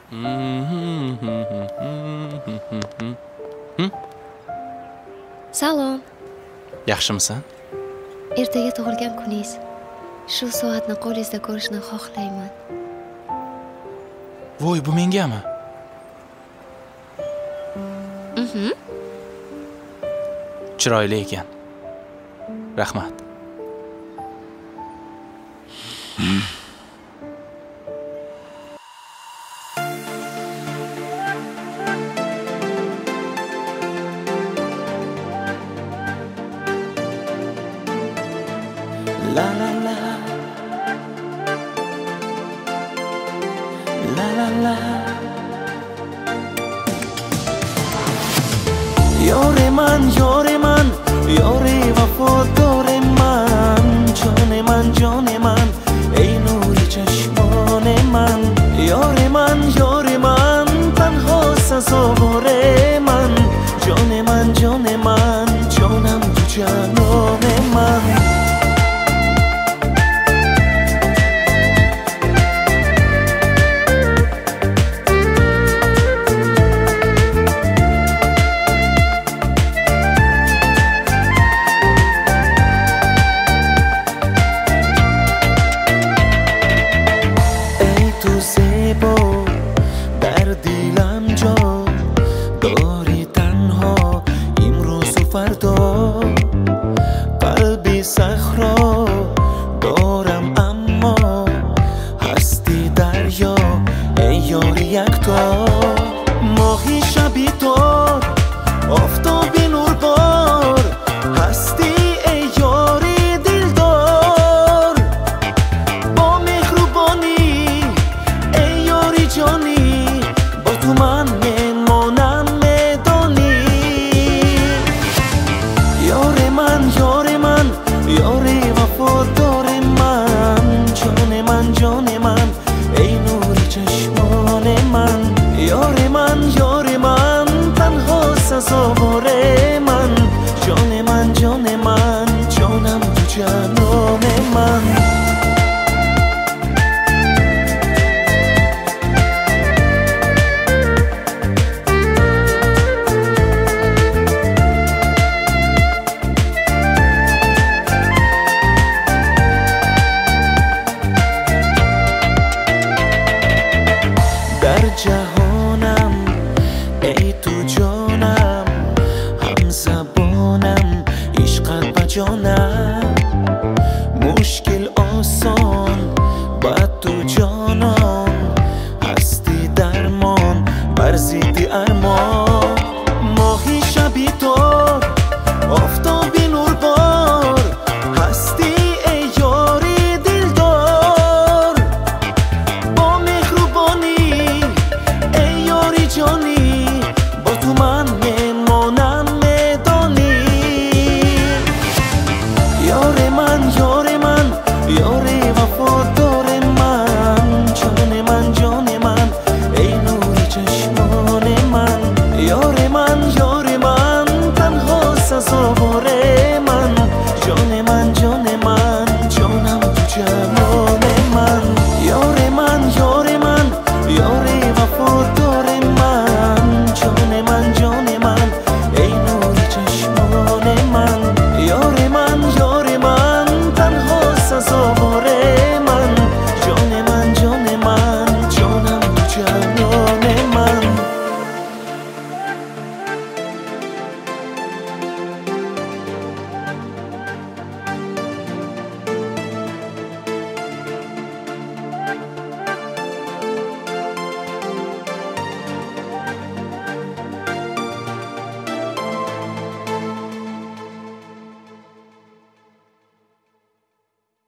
Salom. Yaxshimisan? Ertaga tug'ilgan kuningiz. Shu soatni qo'lingizda ko'rishni xohlayman. Voy, bu mengami? Chiroyli ekan. Rahmat. La la la, la la la. Yore man, yore vafodar man, jone man, ey nuri chashmon man. Yore man, tanho sazovor man, jone man, jonam tu janon man. قلبی صخره دارم اما هستی دریا ای یاری یکتا ماهی شبی دار آفتابی نور بار هستی ای یاری دلدار با مهربانی ای یاری جانی با تو من میمانم یاری وفادار من جان من ای نوری چشمان من یاری من تنها سزاوار من جان من جانم تو جانان من در جهانم ای تو جانم هم زبانم عشقت با جانم